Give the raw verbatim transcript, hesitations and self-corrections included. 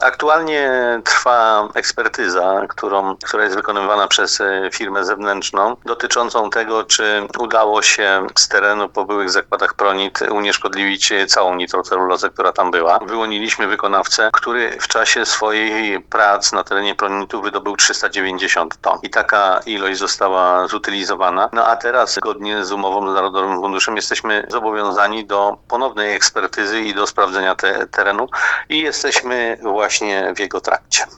Aktualnie trwa ekspertyza, którą, która jest wykonywana przez firmę zewnętrzną, dotyczącą tego, czy udało się z terenu po byłych zakładach Pronit unieszkodliwić całą nitrocelulozę, która tam była. Wyłoniliśmy wykonawcę, który w czasie swojej prac na terenie Pronitu wydobył trzysta dziewięćdziesiąt ton. I taka ilość została zutylizowana. No a teraz, zgodnie z umową z Narodowym Funduszem, jesteśmy zobowiązani do ponownej ekspertyzy i do sprawdzenia te, terenu i jesteśmy właśnie w jego trakcie.